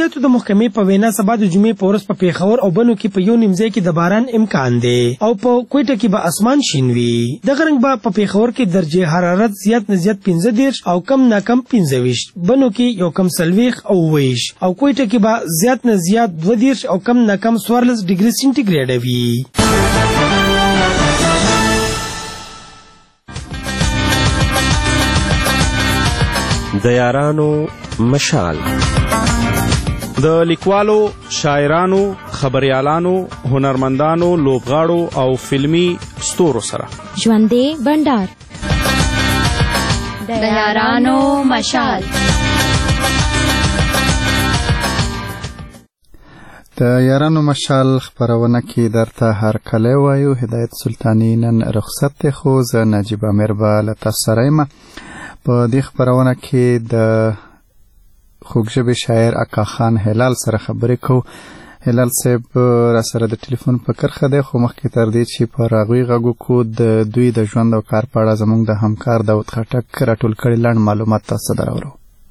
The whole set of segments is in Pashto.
موسمیاتو د محکمې په وینا سبا د جمعې په ورځ په پیښور او بنو کې په یو نیم ځای کې د باران امکان دی او په کوټه کې به اسمان شین وي. دغه رنګ به په پیښور کې درجه حرارت زیات نه زیات 15 او کم نه کم 25، بنو کې یو کم 40 او 20 او کوټه کې به زیات نه زیات 22 او کم نه کم 14 ډیګري سنټیګریډ وي. د یارانو مشال د لیکوالو، شاعرانو، خبریالانو، هنرمندانو، لوبغاړو او فلمی ستورو سره ژوندې بندر د یارانو مشال. د یارانو مشال خبرونه کې درته هر کله وایو. هدایت سلطانی نن رخصت دی خو زه نجیب امیر به له تاسو سره یم. په دې خبرونه کې د خوږژبې شاعر اکا خان هلال سره خبرې کوو. هلال صاحب را سره د ټلیفون په کرښه دی، خو مخکې تر دې چې پر هغوی غږ وکړو د دوی د ژوند او کار په اړه زموږ د همکار داود خټک راټول کړي لنډ معلومات تاسو ته راوړو.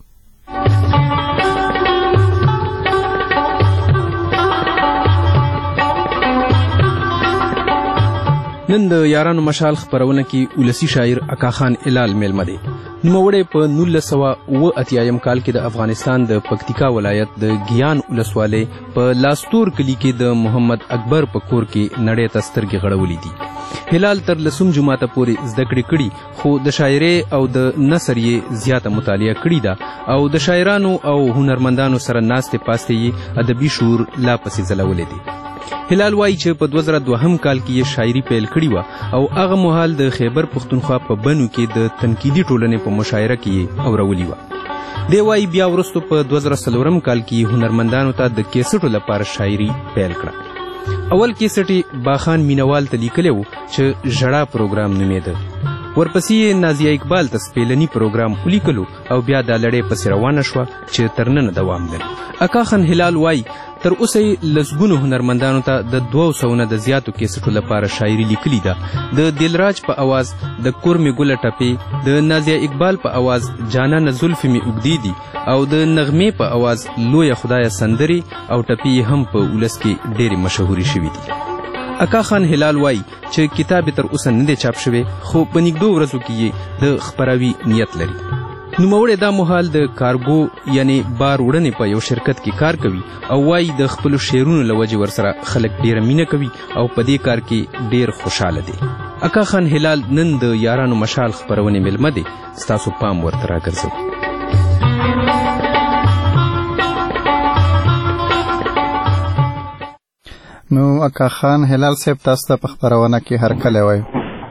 نن د یارانو مشال خبرونه کې ولسی شاعر اکا خان هلال میلمه دی. نوموړی په 1987 کال کې د افغانستان د پکتیکا ولایت د ګیان ولسوالۍ په لاستور کلی کې د محمد اکبر په کور کې نړۍ ته سترګې غړولې دي. هلال تر لسم جماعته پورې زده کړې کړي، خو د شاعرۍ او د نثر یې زیاته مطالعه کړې ده او د شاعرانو او هنرمندانو سره ناستې پاستې یې ادبي شعور لا پسې ځلولی دی. هلال وایي چې په 2002 کال کې یې شاعري پیل کړې وه او هغه مهال د خیبر پښتونخوا په بنو کې د تنقیدي ټولنې په مشاعره کې یې اورولې وه. دی وایي بیا وروستو په 2004 کال کې هنرمندانو ته د کیسټو لپاره شاعري پیل کړه. اول کیسټ یې باخان مینوال ته لیکلی و چې ژړا پروګرام نومېده. ورپسې یې نازیه اقبال ته سپېلني پروګرام ولیکلو او بیا دا لړۍ پسې روانه شوه چې تر ننه دوام لري. اکا خان هلال وایي تر اوسه یې لسګونو هنرمندانو ته د 200 نه د زیاتو کیسټو لپاره شاعري لیکلې ده. د دلراج په اواز د کورمې ګله ټپې، د نازیه اقبال په اواز جانانه زلفې مې اوږدې دي او د نغمې په اواز لویه خدایه سندرې او ټپې هم په ولس کې ډېرې مشهورې شوي دي. اکا خان هلال وایي چې کتاب تر اوسه نه دی چاپ شوی، خو په نږدو ورځو کې یې د خپراوي نیت لري. نوموړی دا مهال د کارګو یعنی بار وړنې په یو شرکت کې کار کوي او وایي د خپلو شعرونو له وجې ورسره خلک ډېره مینه کوي او په دې کار کې ډېر خوشحاله دی. اکا خان هلال نن د یارانو مشال خپرونې میلمه دی. ستاسو پام ورته راګرځوي. نو اکا خان هلال صاحب تاسو ته په خبرونه کې هر کله وایو.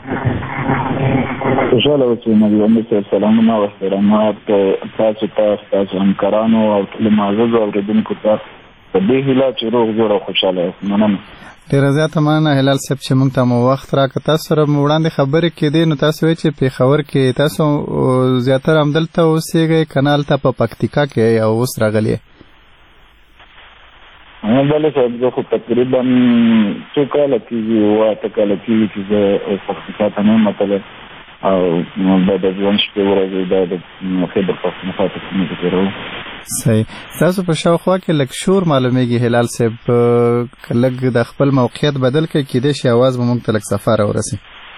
خوشحاله اوسئ. نبی امیر صاحب سلامونه او احترامات تاسو ته، تاسو همکارانو او ټولو معززو اورېدونکو ته په دې هیله چې روغ جوړ او خوشحاله یاست. مننه. ډېره زیاته مننه هلال صاحب چې موږ ته مو وخت راکړ. تاسو سره مو وړاندې خبرې کېدې نو تاسو وایئ چې پیښور کې تاسو زیاتره همدلته اوسېږئ که نه هلته په پکتیکا کې او اوس راغلي؟ بله صاحب زه خو تقریبا څو کاله کېږي، 8 کاله کېږي چې زه پکتیکا ته نه یم وتلی او دا د ژوند شپې ورځې دا د خیبر پښتونخوا په سیمه کې تېروم. صحیح. تاسو په شاوخوا کې لږ شور معلومیږي هلال صاحب، که لږ د خپل موقعیت بدل کړئ کېدای شي اواز به موږ ته لږ صفا راورسي.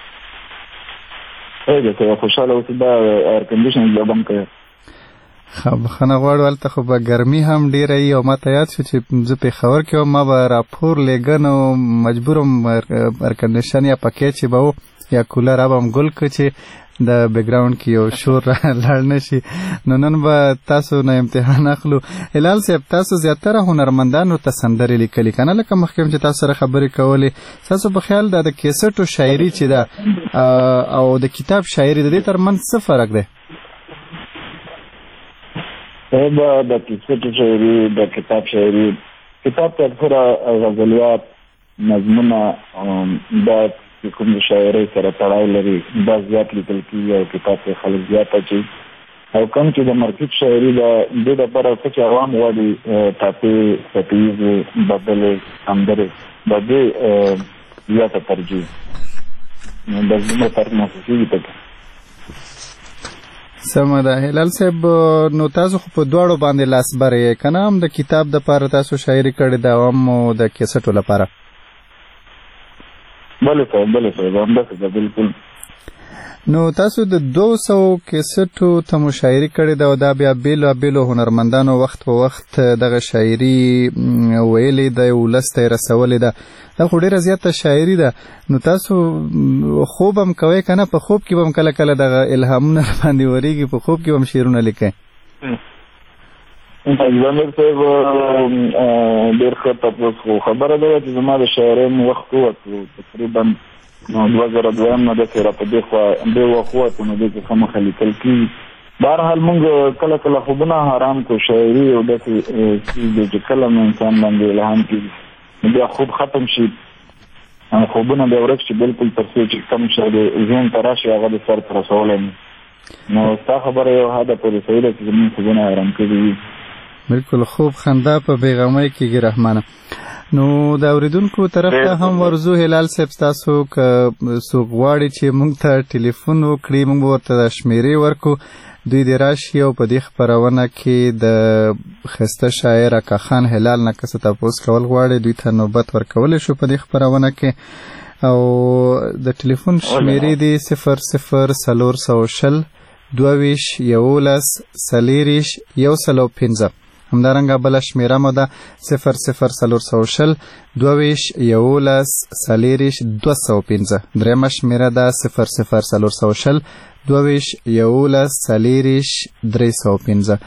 خوشحاله اوسئ. دا ایر کنډیشن بیا بند کړئ. بخښنه غواړو، هلته خو به ګرمي هم ډېره وي او ما ته یاد شو چې زه پیښور کې وم، ما به راپور لیږه نو مجبور وم ایر کنډیشن یا پکې چې به و یا کولر به هم ګل کړو چې د بیکګراوند کې یو شور لاړ نه شي. نو نن به تاسو نه امتحان اخلو. هلال صاحب تاسو زیاتره هنرمندانو ته سندرې لیکلي که نه؟ لکه مخکې چې تاسو سره خبرې کولې، تاسو په خیال د کیسټو شاعري چې ده او د کتاب شاعري د دې ترمنځ څه فرق دی؟ د کیسټو شاعري، د کتاب شاعري، کتاب ته اکثره غزلیات، نظمونه دا کوم د شاعرۍ سره تړاو لري دا زیات لیکل کېږي او کتاب کې خلک زیات اچوي. او کوم چې د مارکیټ شاعري د دې لپاره څه چې عوام غواړي ټاپې، څپیزې، بدلې، سندرې د دې زیاته ترجیح. نو د دې فرق محسوسېږي پکې. سمه ده. هلال صاحب نو تاسو خو په دواړو باندې لاس برې کنه، هم د کتاب د پاره تاسو شاعري کړې ده او هم د کیسټو لپاره؟ بله صاحب همداسې ده بالکل. نو تاسو د 200 کیسټو ته مو شاعري کړې ده او دا بیا بیلو هنرمندانو وخت په وخت دغه شاعري ویلې ده، ولس ته یې رسولې ده. دا خو ډېره زیاته شاعري ده. نو تاسو خوب هم کوئ که نه؟ په خوب کې به هم کله کله دغه الهامونه باندې ورېږي، په خوب کې به هم شعرونه لیکئ؟ زمیر صاحب ډېر ښه تپوس خو خبره ده چې زما د شاعرۍ وخت ووتو تقریبا 2002 نه داسې را په دې وخت ووتو، نو دې کې ښه مخه لیکل کېږي. بهرحال موږ کله کله خوبونه حرام کړو، شاعري یو داسې څیز دی چې کله مو انسان باندې الهام کېږي نو بیا خوب ختم شي، خوبونه بیا ورک شي بالکل، تر څو چې کوم شی د ذهن ته راشي هغه د سر ته رسولی نو. نو ستا خبره یو حده پورې صحیح ده چې زموږ خوبونه حرام کړي وي. بالکل خوب خندا په بیغمۍ کېږي رحمانه. نو د اوریدونکو طرف ته هم ورزو. هلال صاحب تاسو که څوک غواړي چې موږ ته ټلیفون وکړي، موږ به ورته د شمیرې ورکو، دوی دې راشي او په دې خپرونه کې د ښایسته شاعر اکا خان هلال نه که څه تپوس کول غواړي دوی ته نوبت ورکولی شو په دې خپرونه کې. او د ټلیفون شمیرې دي 00 420 11 105. همدارنګه بله شمیره مو ده 00 420 11 205. درېیمه شمیره ده 00 420 11 305.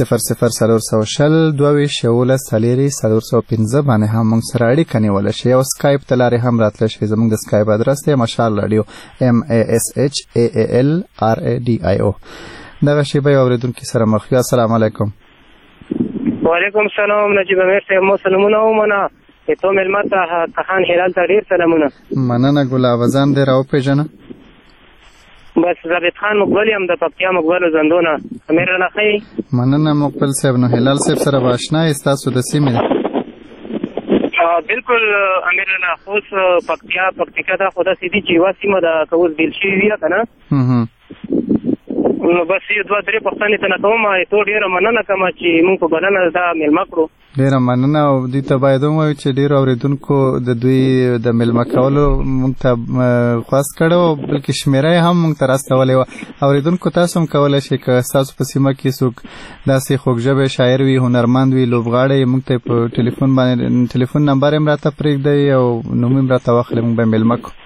00 420 11 باندې هم موږ سره اړیکه نیولی شئ. او سکایپ ته لارې هم راتلی شئ. زموږ د سکایپ ادرس دی مشال راډیو MASHAALRADIO. دغه شیبه یو اورېدونکي سره مخ یو. السلام علیکم. وعلیکم السلام نجیب امیر صاحب، مو سلامونه ومنه. تو مېلمه ته کخان هلال ته ډېر سلامونه. مننه ګلاب. ځان دې راوپېژنه. بس ثابت خان مقبل یم د پکتیا مقبلو زندونه. امیر الله ښه. مننه مقبل صاحب. نو هلال صاحب سره به اشنا یې ستاسو د سیمې ده؟ بالکل امیر الله. اوس پکتیکا ده خو داسې دي چې یوه سیمه ده که اوس بېل شوي وي که نه، نو بس یو 2-3 پوښتنې ته نه کوم. تو ډېره مننه کوم چې موږ په بلنه دا مېلمه کړو. ډېره مننه. او دوی ته باید ووایو چې ډېرو اورېدونکو د دوی د مېلمه کولو موږ ته خواست کړی و، بلکې شمېره یې هم موږ ته راستولې وه. اورېدونکو تاسو هم کولی شئ که ستاسو په سیمه کې څوک داسې خوږژبی شاعر وي، هنرمند وي، لوبغاړی، موږ ته په ټلیفون باندې ټلیفون نمبر یې هم راته پرېږدئ او نوم یې هم راته واخلئ، موږ به یې مېلمه کړو.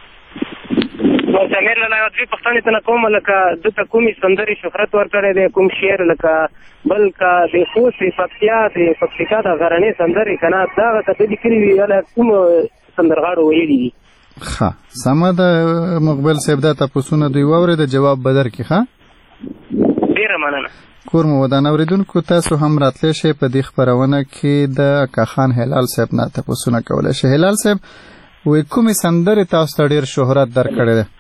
بس امیر لالا یو 3 پوښتنې ته نه کوم، لکه دته کومې سندرې شهرت ورکړی دی، کوم شعر، لکه بل که د خوست د پکتیا د پکتیکا د غرنۍ سندرې که نه دغه که ته لیکلي وي یا کوم سندرغاړو ویلي دي؟ ښه سمه ده مقبل صاحب. دا تپوسونه دوی واورېده، جواب به درکړي. ښه ډېره مننه. کور مو ودان. اورېدونکو تاسو هم راتلی شئ په دې خپرونه کې د اکا خان هلال صاحب نه تپوسونه کولی شئ. هلال صاحب وایي کومې سندرې تاسو ته ډېر شهرت درکړی دی؟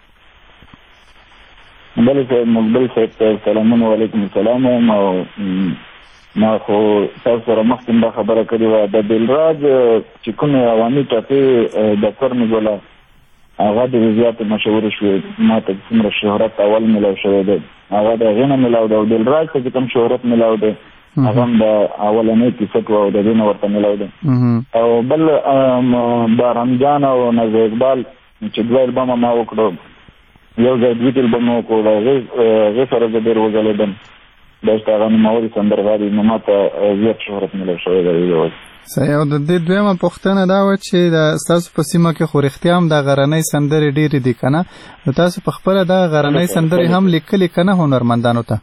بله صاحب مقبل صاحب ته سلامونه. وعلیکم السلام. او ما خو تاسو سره مخکې دا خبره کړې وه د دلراج چې کومې عوامي ټاپې د فرنګوله هغه ډېرې زیاتې مشهورې شوې. ما ته څومره شهرت اول میلاو شوی دی هغه د هغې نه میلاو دی، او دلراج ته چې کوم شهرت میلاو دی هغه هم د اولنۍ کیسټ و او د دې نه ورته میلاو دی. او بل باران جان او نظر اقبال چې 2 البمه ما وکړو، یو ځای 2 البم وکړو، هغې سره زه ډېر وځلېدم. دا چې هغه نوموړي سندرغاړي نو ما ته زیات شهرت میلاو شوی دی. صحیح. او د دې دویمه پوښتنه دا وه چې د ستاسو په سیمه کې خو رښتیا هم د غرنۍ سندرې ډېرې دي که نه؟ نو تاسو په خپله دغه غرنۍ سندرې هم لیکلي که نه هنرمندانو ته؟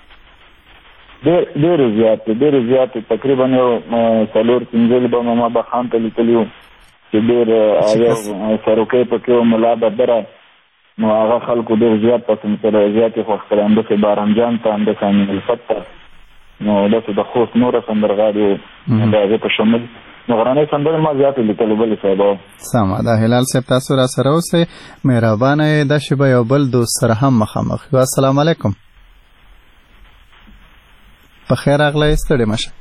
ډېرې زیاتې تقریبا یو 4-5 البمه ما بخان ته لیکلي وو چې ډېر یو سروکی پکې و ملا بدره، نو هغه خلکو ډېر زیات پسند کړی، زیات یې خوښ کړی. همداسې باران جان ته، همداسې امین الفت ته، نو داسې د خوست نوره سندرغاړي وو د هغې په شمول. نو غرنۍ سندرې ما زیاتې لیکلې بلې صاحب. سمه ده. هلال صاحب تاسو را سره اوسئ، مهربانه یې. دا شیبه یو بل دوست سره هم مخامخ یو. السلام علیکم. په خیر راغلی، ستړي مه شئ.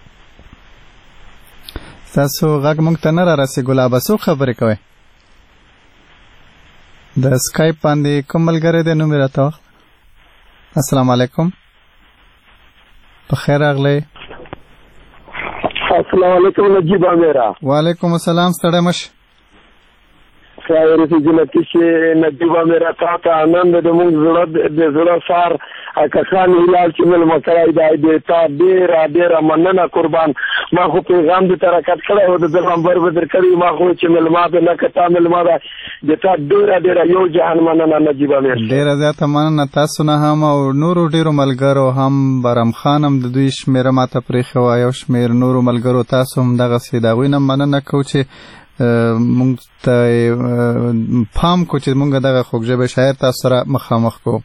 ستاسو غږ موږ ته نه را رسي. ګلابه څوک خبرې کوئ؟ د سکایپ باندې کوم ملګری دی نوم یې راته واخله. السلام علیکم. بخیر راغلی. السلام علیکم نجیب امیرا. وعلیکم السلام. ستړی مشه. خیر دې جنتی چې نجیب امیرا تا ته آنند د موږ زړه سار اکخان هلال چې مل مکرای دی تا ډیر مننه قربان. ما خو پیغام دې ترکت کړو د پیغمبر بدر کړی ما خو چې مل ما نه کتا مل ما د تا ډیر یو جهان مننه نجیب امیرا. ډیر زیاته مننه تاسو نه هم او نورو ډیرو ملګرو هم برم خانم د دوی شمیره ماته پرې خو یو شمیر نورو ملګرو تاسو هم دغه سیداوی نه مننه کو چې مونږ ته پام کو چې مونږ دغه خوږژبه شاعر تاسو سره مخامخ کو.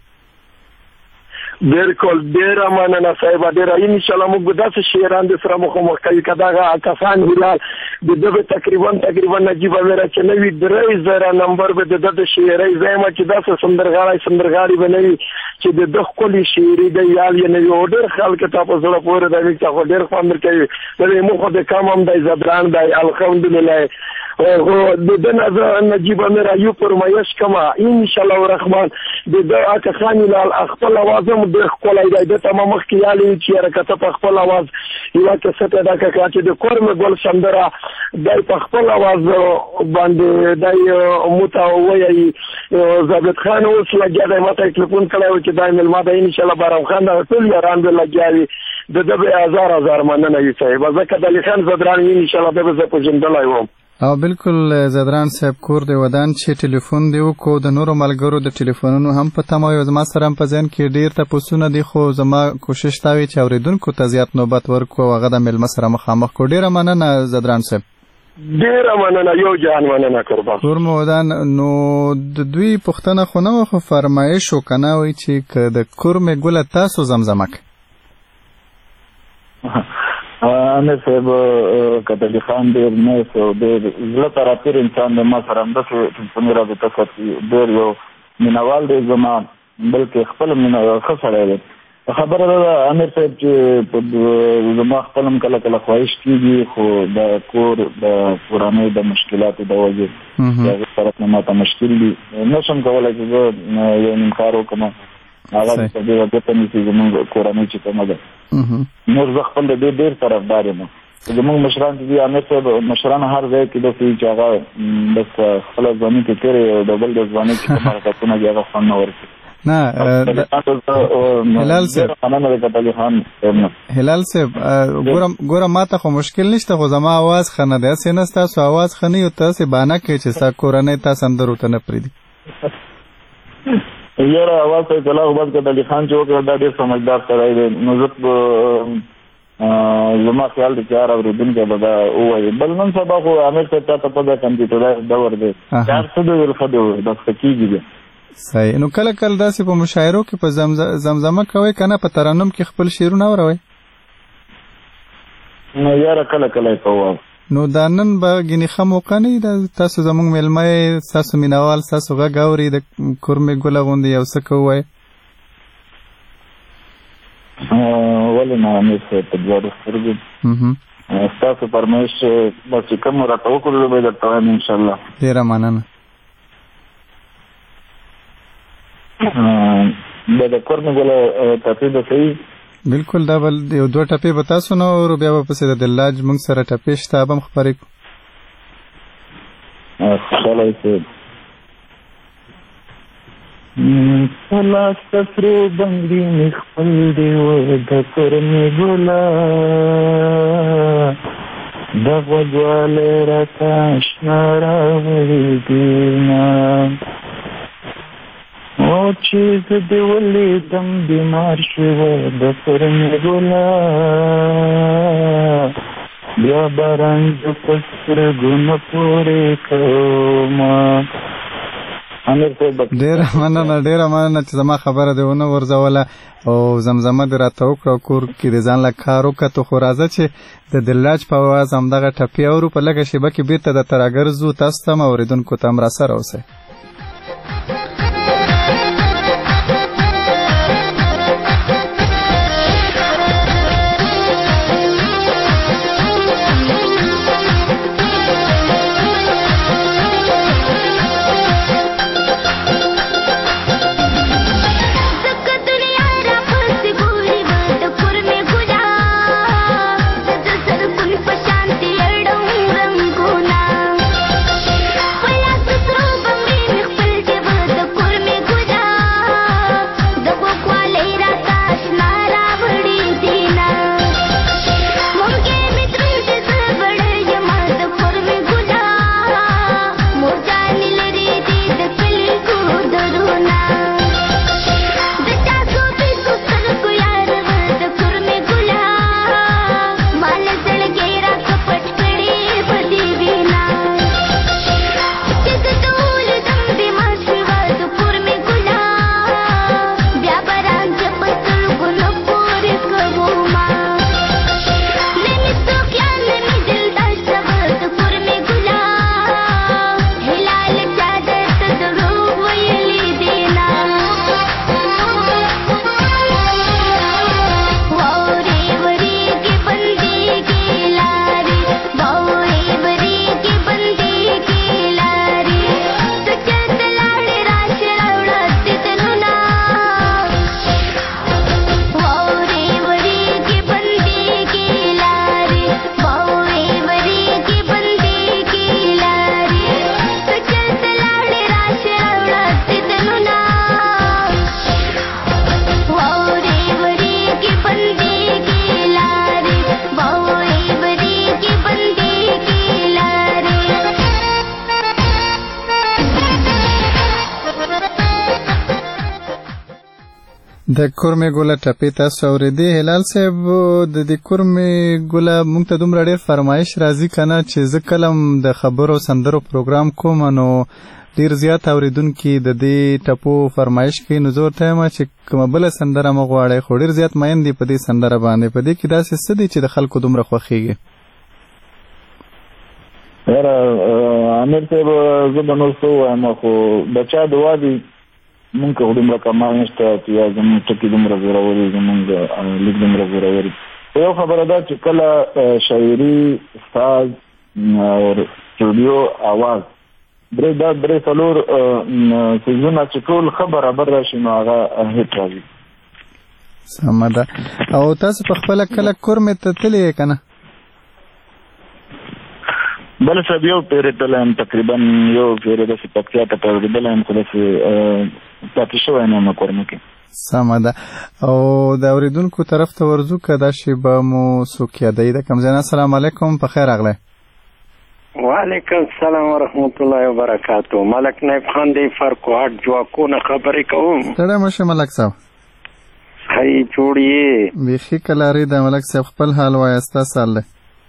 بالکل ډیر مننه صاحب ډیر ان شاء الله موږ داسې شعران د سره مخامخ کوي کداغه کسان هلال د دغه تقریبا نجیب امیرا چې نوی 3000 نمبر به د شعري زما چې داسې سندرغاړي بنوي چې د دغه کلی شعري د یال یې نوی اورډر خلک ته په زړه پورې د ویڅ خو ډیر خوند کوي د مخ د کامم د زبران د الحمدلله او د نجیب امیرا یو پرمایش کما ان شاء الله الرحمن د اکه خان هلال خپل आवाज د خپلای د تمام خیالي چې حرکت په خپل आवाज یو کسته دا چې د کورم ګل سندره د په خپل आवाज باندې د متوي ضابط خان اوس لګیا ماته ټلیفون کړو چې دایمل ما د ان شاء الله بارم خان د ټول یاران د لګیاوي د دغه هزار مننه وي صاحب ځکه د لخان زدران ان شاء الله به زه په جندلای وم. او بالکل زدران صاحب کور دی ودان چې ټلیفون دی وکړو د نورو ملګرو د ټلیفونونو هم په تمه یو زما سره هم په ذهن کې ډیر تاسو دی خو زما کوشش تا وی چې اوریدونکو ته زیات نوبت ورکو هغه د مل مسره مخامخ کو. ډیره مننه زدران صاحب. ډیره مننه یو جان مننه قربان. کور مو ودان نو د دوی پښتنه خو نه خو فرمایش وکنه وی چې د کورم ګل تاسو زمزمک امیر صاحب کتلی خان ډیر نیس او ډیر زړه تراتیر انسان دی. ما سره همداسې ټلیفوني رابطه ساتي ډیر یو مینوال دی زما بلکې خپل ښه سړی دی. خبره ده امیر صاحب چې زما خپل هم کله کله خواهش کېږي خو د کور د کورنۍ د مشکلاتو د وجې د هغې طرف نه ماته مشکل دي نه شم کولی چې زه یو نیم کار وکړم هغه د ډېره ګټه نیسي زموږ کورنۍ چې کومه ده. نور زه خپل د دې ډېر طرفدار یم. زموږ مشران چې دي امیر صاحب مشران هر ځای کې داسې وي چې هغه بس خپله ځواني کې تېرې او د بل د ځوانۍ چې کوم حرکتونه دي هغه خوند نه ورکوي. نه هلال صاحب هلال صاحب ګوره ماته خو مشکل نشته خو زما आवाज ښه نه دی. هسې نه ستاسو आवाज ښه نه وي تاسې بانه کوئ چې ستا کورنۍ تا سندرو ته نه پرېږدي. یاره اواز ته اطلاع خو بس کتلی خان چې وکړه دا ډېر سمجدار سړی دی نو زه زما خیال دی چې هر اورېدونکی به دا ووایي. بل نن سبا خو امیر صاحب تا ته پته کمپیوټرایز دور دی چې هر څه دی ویل ښه دی ویل بس ښه کېږي دی. صحیح. نو کله کله داسې په مشاعرو کې په زمزمه کوئ که نه په ترنم کې خپل شعرونه اوروئ؟ نو یاره کله کله یې کوو. نو دا نن به ګینې ښه موقع نه وي تاسو زموږ میلمه یې ستاسو مینوال ستاسو غږ اوري د کورمې ګله غوندې یو څه که ووایي؟ ولې نه امیر صاحب په دواړو سترګو ستاسو فرمایش بس چې کوم راته وکړو زه به یې درته وایم انشاءالله. ډېره مننه. د کورمې ګله ټپې به صحیح بالکل دا بل یو دوه ټپې به تاسو نه اورو بیا به پسې د دلاج موږ سره ټپې شته به هم خپرې کړو. خوشحاله اوسئ. په لاس سرو بنګړي مې خپل دی و د کورمې ګله د غوږوالی راته اشنا راوړې دینه او چې زه دې ولیدم بیمار شوه د کورمې ګله بیا به رنځ په سترګو نه پورې کومه. ډېره مننه چې زما خبره دې ونه ورځوله او زمزمه دې راته وکړه او کور کې دې ځان له کار وکړه. خو راځه چې د دلاج په اواز همدغه ټپې اورو په لږه شیبه کې بېرته د تراګر ځو. تاسو ته هم اورېدونکو ته هم راسره اوسئ. زکه دنیا د کورمې ګوله ټپې تاسو اورېدې هلال صاحب د دې کورمې ګوله موږ ته دومره ډېر فرمایش راځي که نه چې زه کله هم د خبرو سندرو پروګرام کوم نو ډېر زیات اورېدونکي د دې ټپو فرمایش کوي نو زه ورته یم چې کومه بله سندره مه غواړئ خو ډېر زیات مین دي په دې سندره باندې په دې کې داسې څه دي چې د خلکو دومره خوښېږي یاره امیر صاحب زه به نور څه ووایم خو د چا دعا دي مونږ که دومره کمال نشته چې یا زمونږ ټکي دومره زورور وي زمونږ لیک دومره زورور وي یو خبره ده چې کله شاعري ساز او سټوډیو اواز درې څلور څیزونه چې ټول ښه برابر راشي نو هغه هیټ راځي سمه ده او تاسو په خپله کله کورمې ته تللی یې که نه بل صاحب یو پیرې تللی یم تقریبا یو پیرې داسې پکتیا ته اورېدلی یم خو داسې پاتې شوی نه یم کورمې کې سمه ده او د اورېدونکو طرف ته ورځو که دا شیبه مو څوک یادوي د کمزیان السلام علیکم په خیر راغلی وعلیکم السلام ورحمت الله وبرکاتو ملک نایب خان دی فرقوهټ جواکو نه خبرې کوم ستړی مه شې ملک صاحب ښه جوړ یې بیخي کلاري ده ملک صاحب خپل حال وایه ستا سال دی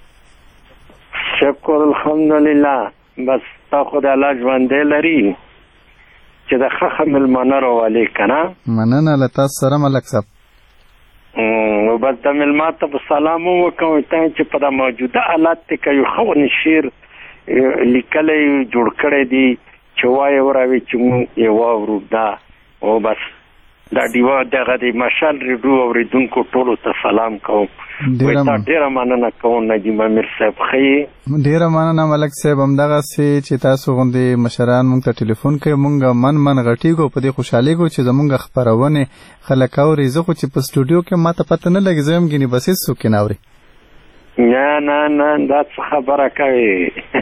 شکر الحمدلله بس تا خو د الله ژوندی لري چې د ښه مېلمانه راولې که نه مننه له تاسو سره ملک صاحب نو بس د مېلمه ته به سلام وکړم چې په دا موجوده حالات کې که یو ښه شعر لیکلی جوړ کړی دی چې وایې وراوي چې مونږ یې واورو دا او بس دا ډیوه دغه د مشال ریډیو اورېدونکو ټولو ته سلام کوم ډېره مننه کوم نجیب امیر صاحب ښه ډېره مننه ملک صاحب همدغسې چې تاسو غوندې مشران مونږ ته ټلیفون کوي مونږ من غټېږو په دې خوشحالېږو چې زمونږ خپرونې خلک اوري زه خو چې په سټوډیو کې ما ته پته نه لګي زه یم ګینې بس هېڅ څوک یې نه اوري نه دا څه خبره کوې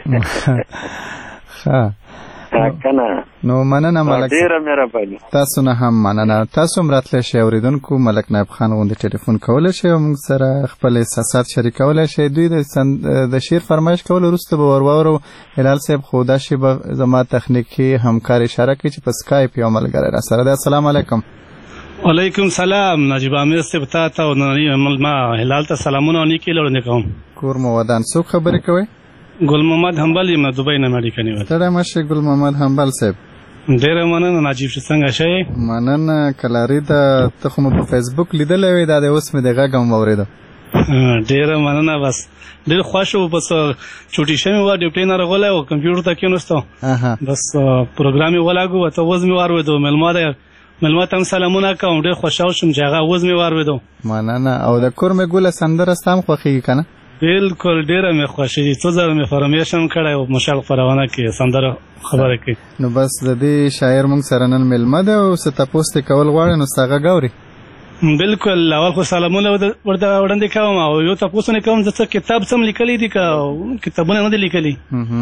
ښه کنه نو مننه ملک ډېره مهرباني تاسو نه هم مننه تاسو هم راتلی شئ اورېدونکو ملک نایب خان غوندې ټلیفون کولی شئ او موږ سره خپل احساسات شریکولی شئ دوی د شعر فرمایش کولو وروسته به ور واورو هلال صاحب خو دا شیبه زما تخنیکي همکار اشاره کوي چې په سکایپ یو ملګری را سره دی السلام علیکم وعلیکم سلام نجیب امیر صاحب تا ته او ما هلال ته سلامونه او نیکې لوړندې کوم کور مو ودان څوک خبرې کوئ ګل محمد حنبل یم دوبۍ نه مې اړیکه نیولې ستړی مه شئ ګل محمد حنبل صاحب ډېره مننه نجیب چې څنګه شئ مننه کلاري ده ته خو مې په فیسبوک لیدلی وې دا دی اوس مې د غږ هم واورېده ډېره مننه بس ډېر خوښ وو بس چوټي شوې وه ډیوټۍ نه راغلی او کمپیوټر ته کېناستو بس پروګرام یې ولګو ته اوس مې واورېدو مېلمه ته هم سلامونه کوم ډېر خوشحال شوم چې هغه اوس مې واورېدو مننه او د کورمې ګوله سندره ستا هم خوښېږي که نه بالکل ډیره مې خوښېږي څو ځله مې فرمیش هم کړی او مشال خپرونه کې سندره خبره کوي نو بس د دې شاعر موږ سره نن مېلمه دی او څه تپوس دې کول غواړي نو ستا غږ اوري بالکل اول خو سلامونه ورته وړاندې کوم او یو تپوسونه کوم چې څه کتاب سم لیکلی دي که کتابونه نه دي لیکلي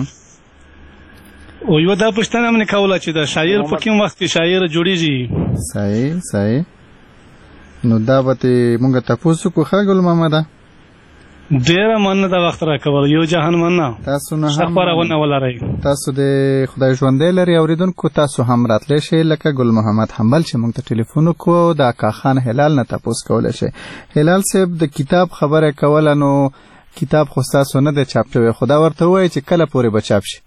او یو دا پوښتنه مې کوله چې د شاعر په کوم وخت کې شاعر جوړیږي صحیح نو دا به ترې موږ تپوس وکړو ښه ګل محمده ډېره مننه دا وخت راکول یو جهان مننه تاسو نه هم خپرونه ولرئ تاسو د خدای ژوندی لري اورېدونکو تاسو هم راتلی شئ لکه ګل محمد حنبل چې موږ ته ټلیفون وکړو د اکاخان هلال نه تپوس کولی شئ هلال صاحب د کتاب خبره کوله نو کتاب خو ستاسو نه دی چاپ شوی خو دا ورته ووایئ چې کله پورې به چاپ شي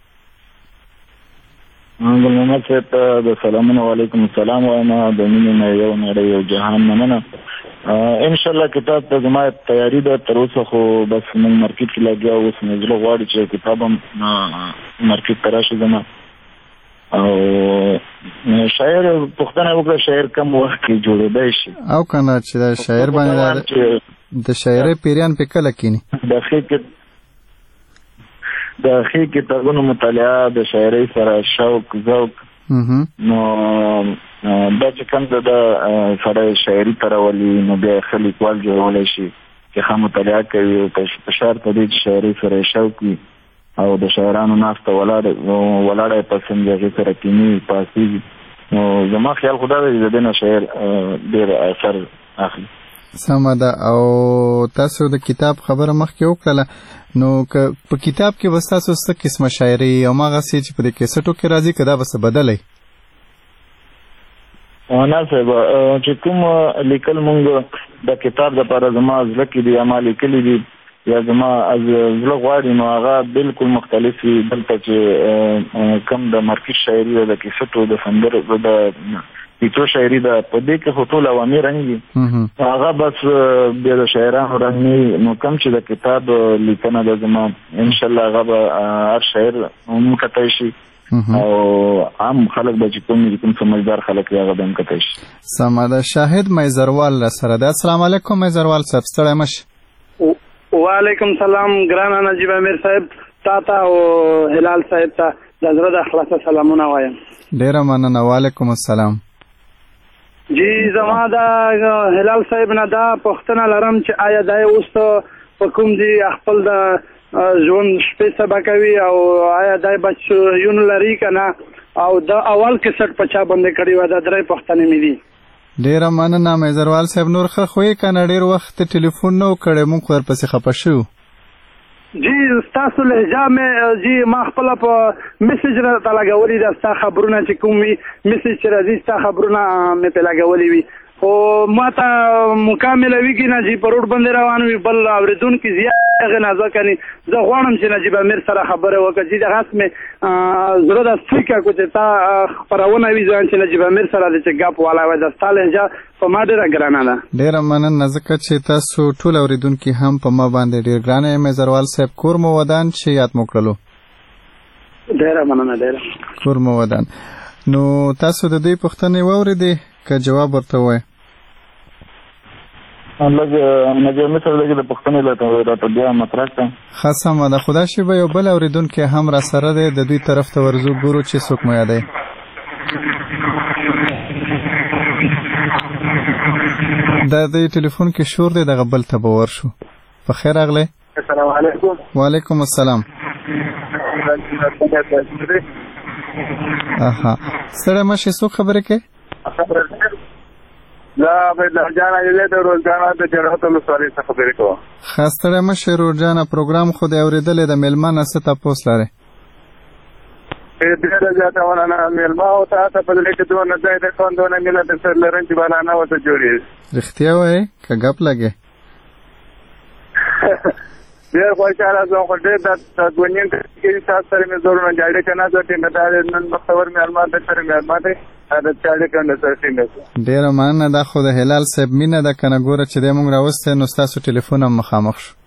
ګل محمد صاحب ته د سلامونه وعلیکم السلام وایم د مینې نه یو نړۍ یو جهان مننه انشاءالله کتاب ته زما تیاری ده تر اوسه خو بس موږ مارکیټ کې لګیا اوس مې زړه غواړي چې کتاب هم مارکیټ ته راشي زما او شاعر پوښتنه وکړه شاعر کم وخت کې جوړېدی شي او که نه چې د شاعر باندې د شاعرۍ پیریان پې کله کیني د ښې کتابونو مطالعه د شاعرۍ سره شوق ذوق نو دا چې کوم د سره شاعري ته راولي نو بیا ښه لیکوال جوړولی شي چې ښه مطالعه کوي او په شرط دی چې شاعرۍ سره یې شوق وي او د شاعرانو ناسته ولاړه یې پسند د هغې سره کیني پاسېږي نو زما خیال خو دا دی چې د دې نه شاعر ډېر اثر اخلي سمه ده او تاسو د کتاب خبره مخکې وکړله نو که په کتاب کې به ستاسو څه قسمه شاعري او هماغسې چې په دې کیسټو کې راځي که دا به څه بدلی نه صاحب چې کوم لیکل مونږ د کتاب لپاره زما زړه کې دي یا ما لیکلي دي یا زما زړه غواړي نو هغه بالکل مختلف وي. دلته چې کم د مرکز شاعري او د کیسټو د سندرو د پیټو شاعري د په دې کې خو ټول عوامي رنګ دي هغه بس بیا د شاعرانو رنګ نه نو کم چې د کتاب لیکنه د زما ان شاء الله هغه به هر شاعر مکتای شي او عام خلک به چې کوم سمجدار خلک هغه به مکتای شي. سماده شاهد میزروال سره ده. السلام علیکم میزروال صاحب ستړی مشه. وعلیکم سلام ګران نجیب امیر صاحب تاته او هلال صاحب ته د زړه د اخلاص سلامونه وایم. ډیره مننه. وعلیکم السلام. جی زما دا هلال صاحب نه دا پوښتنه لرم چې آیا دا اوس په کوم دی خپل د ژوند شپې سبا کوي او آیا دا بچیون لري که نه او دا اول کیسټ په چا باندې کړی وه دا درې پوښتنې مې دي. ډیره مننه میزروال صاحب. نور ښه خو یې که نه ډېر وخت ټلیفون نه و کړی موږ خو ورپسې خفه شوو. جی ستاسو لهجه مې جی ما خپله په میسج راته لګولي ده ستا خبرونه چې کوم وي میسج چې راځي ستا خبرونه مې پرې لګولي وي خو ما ته مکامله وي که نجیب په روډ باندې روان وي بل اورېدونکي زیات هغې نه ځکه زه غواړم چې نجیب امیر سره خبرې وکړه چې دغسې مې زړه د فکر کړو چې تا خپرونه وي ځان چې نجیب امیر سره د چې ګپ والی وای د ستا لهجه په ما ډېره ګرانه ده. ډېره مننه ځکه چې تاسو ټول اورېدونکي هم په ما باندې ډېر ګرانه یې. میزروال صاحب کور مو ودان چې یاد مو کړلو. ډېره مننه ډېره. کور مو ودان. نو تاسو د دې پوښتنې واورېدې که جواب ورته ووایې؟ لږ نجیب امیر صاحب لږ د پوښتنې راته بیا مطرح کړه. ښه سمه ده. خو دا شی به یو بل اورېدونکی هم را سره دی د دوی طرف ته ورځو ګورو چې څوک مو یادوي. دا د ټلیفون کې شور دی دغه بل ته به ورشو. په خیر راغلی. السلام علیکم. وعلیکم السلام. اها ستړی مشې څوک خبرې کوي؟ زه عبدالله جان علی د روزګانه د جرحت ولسوالۍ څخه خبرې کوم. ښه ستړی مشې روزجانه پروګرام خو دې اورېدلی د میلمه نه څه تپوس لرې؟ ډېره زیاته مننه. میلمه او تاسو په دې کې دونه ځای د خوندونه مله د سر لرنج بالانه ورته جوړېږي. رښتیا وایې که ګپ لګې؟ ډېر خوشحاله شوم خو ډېر د دوه نیم کې تاسو سره مې زورونه جاړې که نه زه ټینګه دا نن بختور مېلمه د سره مېلمه دی ډیره مننه. دا خو د هلال صاحب مینه ده که نه ګوره چې دی موږ راوستی نو ستاسو ټلیفون هم مخامخ شو.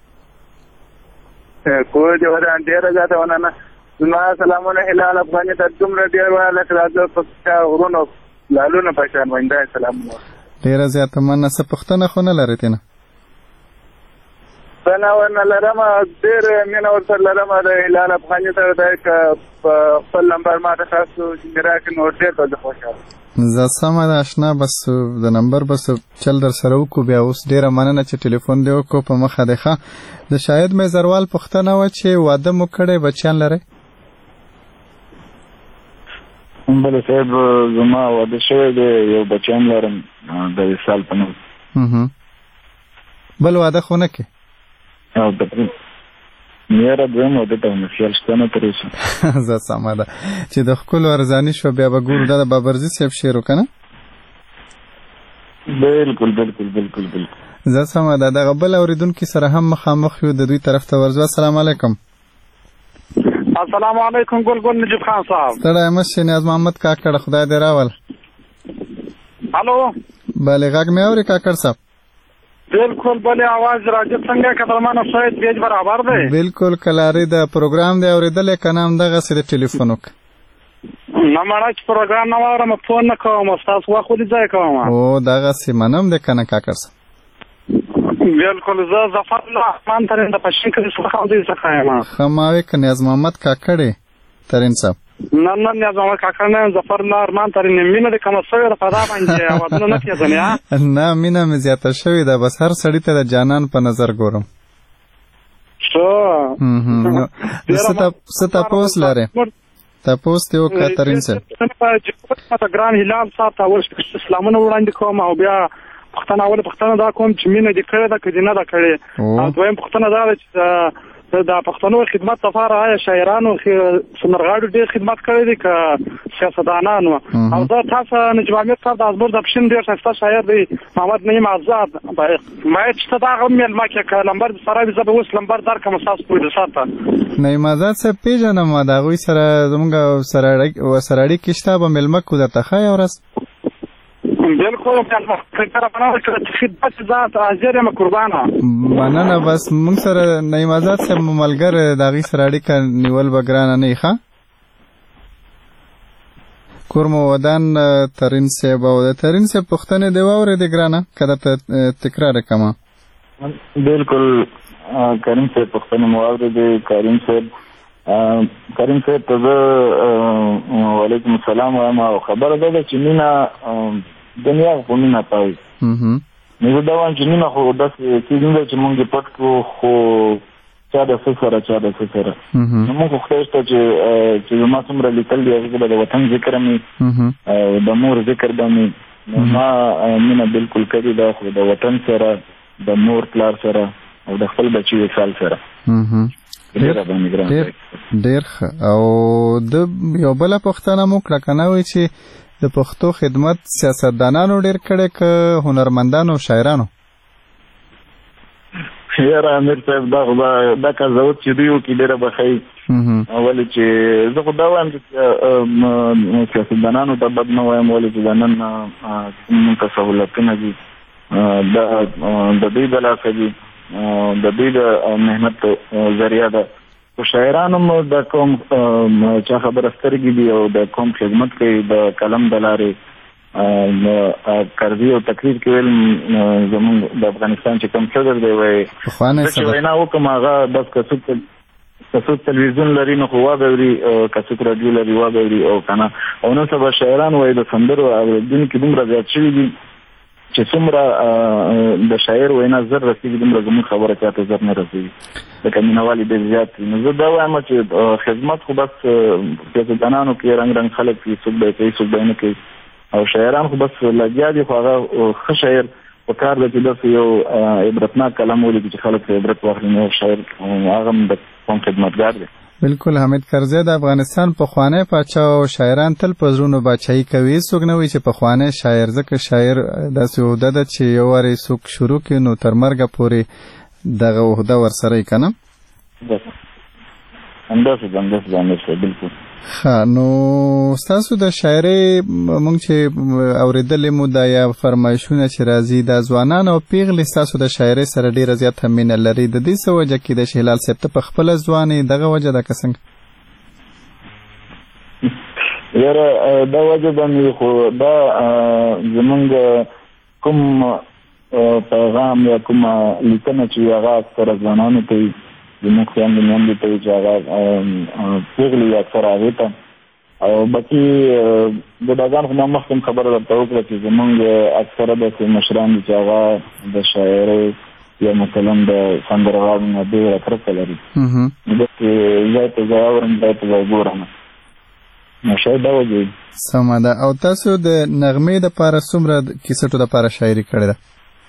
کور دې ودان. ډېره زیاته مننه. زما سلامونه هلال افغاني ته دومره ډېر وایه لکه راځه په غرونو لالونه په شان وایي. دا سلامونه. ډېره زیاته مننه. څه پوښتنه خو نه لرې تېنه؟ نه ورنه لرم. ډېر مینه ورسره لرم د هلال افغاني سره دی که په خپل نمبر ما ته تاسو چې راکړي نو ډېر به زه خوشحاله. زه سمه ده اشنا بس د نمبر بس چل در سره وکړو بیا اوس. ډېره مننه چې ټلیفون دې وکړو په مخه دی. ښه د شاهد میزروال پوښتنه وه چې واده مو کړی بچیان لرئ؟ بله صاحب زما واده شوی دی یو بچیان لرم د وصال په نوم. بل واده خو نه کې؟ او میاره دویم واده ته مې خیال شته نه تر اوسه. زه سمه ده چې د ښکلو ارزاني شوه بیا به ګورو. دا د بابرزي صاحب شعر و که نه؟ بلکل بلکل بلکل بلکل. زه سمه ده. دغه بل اورېدونکي سره هم مخامخ یو د دوی طرف ته ورځو. السلام علیکم. السلام علیکم ګل نجیب خان صاحب. ستړی مشې نیاز محمد کاکړ خدای دې راول. الو بله غږ مې اوري کاکړ صاحب؟ بالکل بلې आवाज راځي. څنګه قدرمنه صاحب بیج برابر دی؟ بالکل کلاري د پروګرام دی اورېدلی که نه همدغسې د ټلیفون وکړه. نه مړه چې پروګرام نه واورم فون نه کوم ستاسو وخت ولې ځای کوم. او دغسې منم دی که نه کاکړ صاحب؟ بالکل زه ظفر الله رحمان ترین د پښین کلي څخه څخه یم. ښه ما وې که نیاز محمد کاکړ یې ترین صاحب؟ نه نیاز محمد کاکړ نه ظفر الله رحمان ترین. مینه دې کمه شوې ده په دا باندې اودونه نه کېدل. نه مینه مې زیاته شوې ده بس هر سړي ته د جانان په نظر ګورم. څه تپوس لرې؟ تپوس دې وکړه ترین صاحب. ګران هلال صاحب ته اول سلامونه وړاندې کوم او بیا پوښتنه دا کوم چې مینه دې کړې ده که دې نه ده کړې. او دویم پوښتنه دا ده چې د پښتنو خدمت لپاره شاعرانو سندرغاړو ډېر خدمت کړی دی که سیاستدانانو او زه تاسو نجیب امیر صاحب د ازمور د پښین ډېر ښایسته شاعر دی محمد نعیم آزاد باید چې ته دغه میلمه کې که لمبر سره وي زه به اوس لمبر درکړم ستاسو پورې ساته نعیم آزاد صاحب پېژنم د هغوی سره زموږ سره اړیکې شته به میلمه کړو درته ښه یوه ورځ بالکل خدمت ذات حاضر یم قربانه مننه بس موږ سره نعیم آزاد صاحب ملګر د هغې سره اړیکه نیول به ګرانه نه وي ښه کور مو ودان ترین صاحب او د ترین صاحب پوښتنې دې واورېدې ګرانه که درته تکرار یې کړمه بالکل کریم صاحب پوښتنې مو واورېدې کریم صاحب ته زه وعلیکم السلام وایم او خبره دا ده چې مینه دنیا خو مینه پای نو زه دا وایم چې مینه خو داسې څیز نه ده چې مونږ یې پټ کړو خو چا د څه سره نو مونږ خو خدای شته چې زما څومره لیکل دي هغې به د وطن ذکر مې او د مور ذکر به مې ما مینه بالکل کړې ده خو د وطن سره د مور پلار سره او د خپل بچي وصال سره ډېر ښه او د یو بله پوښتنه مو کړه که نه وایي چې د پښتو خدمت سیاستدانانو ډېر کړی که هنرمندانو او شاعرانو یاره امیر صاحب دا قضاوت چې دوی وکړي ډېره به ښه وي ولې چې زه خو دا وایم چې سیاستدانانو ته بد نه وایم ولې چې دا نن کوم تسهولتونه دي د دوی د لاسه دي د دوی د محنت ذریعه ده خو شاعران هم د قوم چا خبره سترګې دي او د قوم خدمت کوي د قلم د لارې قرضي او تقریر کې ویل زموږ د افغانستان چې کوم صدر دی وایي چې وینا وکړم هغه بس که څوک تلویزیون لري نو خو واوري که څوک راډیو لري واوري او که نه او نن سبا شاعران وایي د سندرو اورېدونکي دومره زیات شوي دي چې څومره د شاعر وینا زر رسېږي دومره زموږ خبره چاته زر نه رسېږي لکه مینهوالي ډېر زیات دي نو زه دا وایم چې خدمت خو بس سیاستدانانو کې رنګ رنګ خلک دي څوک به یې کوي څوک به یې نه کوي او شاعران خو بس لګیا دي خو هغه ښه شاعر په کار ده چې داسې یو عبرتناک کلام ولیکي چې خلک پرې عبرت واخلي نو شاعر هغه هم د قوم خدمتګار دی بالکل حمید کرزی د افغانستان پخوانی پاچا او شاعران تل په زړونو باچایي کوي څوک نه وایي چې پخوانی شاعر ځکه شاعر داسې عهده ده چې یو وارې څوک شروع کړي نو تر مرګه پورې دغه عهده ورسره یې که نه همداسې بالکل ښه نو ستاسو د شاعرۍ موږ چې اورېدلې مو دا یا فرمایشونه چې راځي دا ځوانان او پیغلې ستاسو د شاعرۍ سره ډېره زیاته مینه لري د دې څه وجه کېدای شي هلال صاحب ته په خپله ځوان یې دغه وجه ده که څنګه یاره دا وجه به مې خو دا زمونږ کوم پیغام یا کومه لیکنه چې هغه اکثره ځوانانو ته وي زموږ خویندې میندې ته وي چې هغه پیغلې وي اکثره هغې ته او باقي بوډاګان خو ما مخکې خبره درته وکړه چې زمونږ اکثره داسې مشران دي چې هغه د شاعرۍ یا مثلا د سندرغاړو نه ډېره کرکه لري داسې ځای ته ځای اورم ځای ته ځای ګورم نو شاید دا وجه سمه ده او تاسو د نغمې دپاره څومره کیسټو دپاره شاعري کړې ده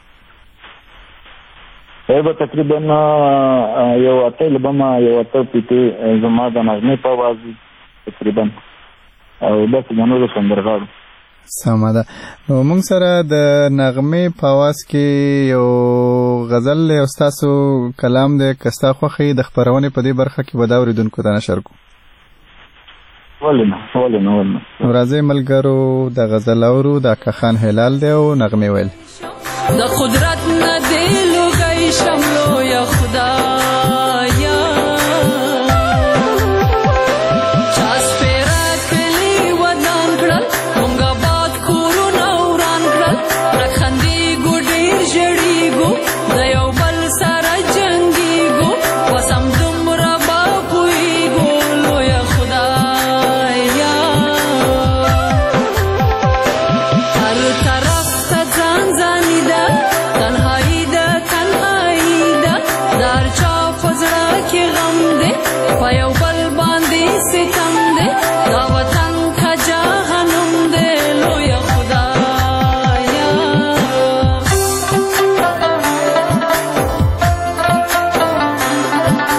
به تقریبا یو اته البمه یو اته پیټې زما د نغمې په اواز تقریبا او داسې د نورو سندرغاړو سمه ده نو موږ سره د نغمې په اواز کې یو غزل دی او ستاسو کلام دی که ستا خوښه یې د خپرونې په دې برخه کې به دا اورېدونکو ته نشر کړو ولې نه راځئ ملګرو د غزل اورو د اکاخان هلال دی او نغمې ویل د قدرت نه دی لوګی شملو یا خدایا چا سپېره کلي ودان کړل مونږ آباد کورونه وران کړل راخندېږو ډېر ژړېږو د یو بل سره جنګېږو وسم دومره به پوهېږو لویه خدایا هر طرف ته ځان ځاني ده تنهایی ده تنهایی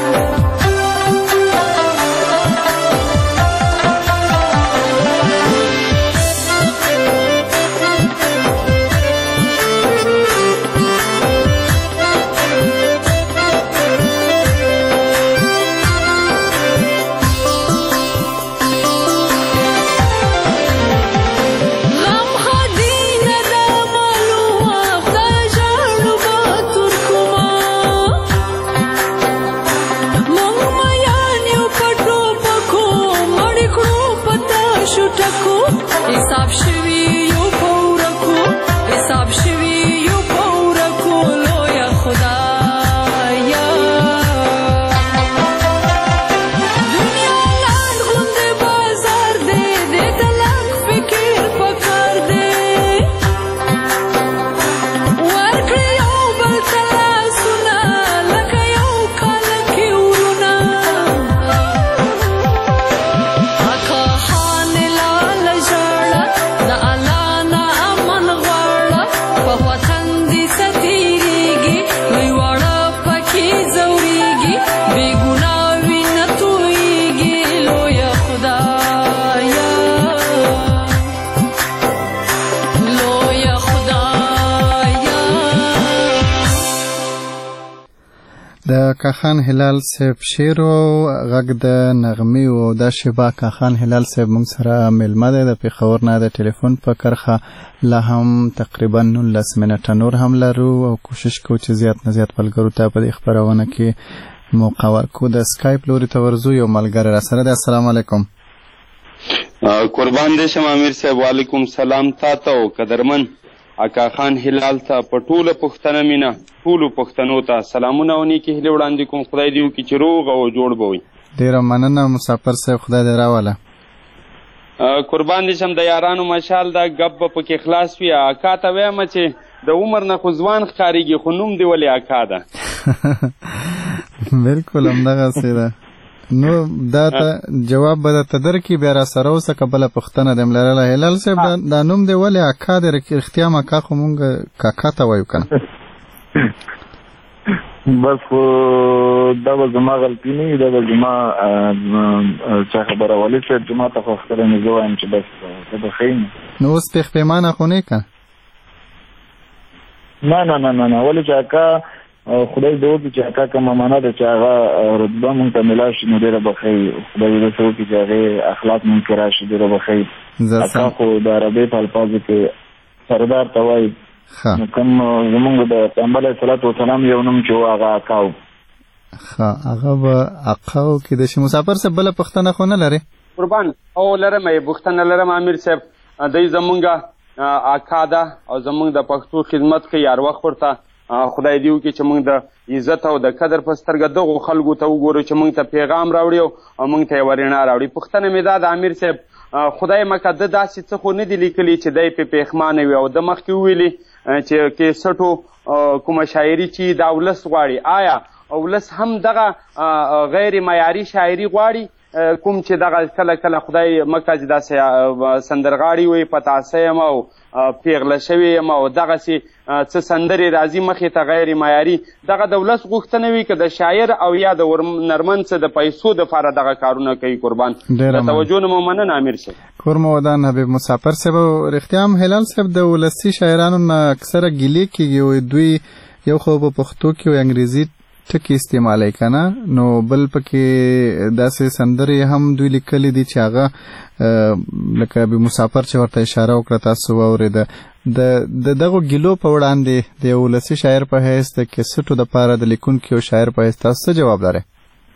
کاخان هلال صاحب شعر او غږ د نغمې او د شبا کاخان هلال صاحب موږ سره ملمه ده د پیښور نه د ټلیفون په کرخه لا هم تقریبا 19 منټه نور هم لرو او کوشش کوو چې زیات نه زیات ملګرو ته په خبرونه کې موقع ورکو. د سکایپ لوري ته ورزو یو ملګری را سره ده. السلام علیکم. قربان دې شم امیر صاحب. وعلیکم سلام تاسو او قدرمن اکا خان هلال ته په ټوله پښتنه مینا ټولو پښتنو ته سلامونه او نیکې هیلې وړاندې کوم. خدای دې وکړي چې روغ او جوړ به وي. ډېره مننه مسافر صاحب، خدای دې راوله. قربان دې شم. د یارانو مشال دا ګپ به پکې خلاص وي. اکا ته وایم چې د عمر نه خو ځوان ښکارېږي خو نوم دې ولې اکا ده. بالکل همدغسې ده. نو دا ته جواب به درته درکړي، بیا را سره اوسه که بله پوښتنه دې م لرله. هلال صاحب دا نوم دې ولې اکا دی؟ رښتیا اکا خو مونږ کاکا ته وایو که نه؟ بس خو دا به زما غلطي نه وي، دا به زما چا خبره والد صاحب چې ما ته خو ښکلی نه زه وایم چې بس ته به ښه نه. نو اوس پېښ پېمانه خو نه که؟ نه نه نه نه نه ولې چې اکا خدای دې وکړي چې اکا که مامانه ده چې هغه رتبه مونږ ته میلاو شي نو ډېره به ښه. خدای دې داسې وکړي چې هغې اخلاق مونږ کې راشي ډېره به ښه. اکا خو د عربۍ په الفاظو کې سردار ته وایي، نو کوم زمونږ د پیغمبر علیه صلات وسلام یو نوم چې و هغه اکا و. ښه هغه به اقا وکړي شي. مسافر صاحب بله پوښتنه خو نه لرې؟ قربان او لرم یې پوښتنه لرم امیر صاحب. دی زمونږ اکا ده او زمونږ د پښتو خدمت کوي. هر وخت ورته خدای دې وکړي چې موږ د عزت او د قدر په سترګه دغو خلکو ته وګورو چې موږ ته پیغام راوړي او موږ ته یې ورڼا راوړي. پوښتنه مې دا د امیر صاحب، خدای مکه ده داسې څه خو نه دي لیکلي چې دی پې پېښمانه وي او د مخکې وویلي چې کیسټو کومه شاعري چې دا ولس غواړي، آیا ولس هم دغه غیر معیاري شاعري غواړي کوم چې دغه کله کله خدای مکه چې داسې سندرغاړي وي پتاسه یم او پیغله شوې یم او دغسې څه سندرې راځي مخې ته غیر معیاري، دغه د ولس غوښتنه وي که د شاعر او یا د نرمن څه د پیسو دپاره دغه کارونه کوي. قربان د توجه نه مو مننه امیر صاحب. کور مو ودان حبیب مسافر صاحب. رښتیا هم هلال صاحب د ولسي شاعرانو نه اکثره ګیلې کېږي او دوی یو خو په پښتو کې او انګریزي ټکي استعمالوي که نه، نو بل پکې داسې سندرې هم دوی لیکلي دي چې هغه لکه بې مسافر چې ورته اشاره وکړه تاسو واورېده. د دغو ګیلو په وړاندې د یو ولسي شاعر په حیث د کیسټو دپاره د لیکونکي او شاعر په حیث تاسو څه جواب لرئ؟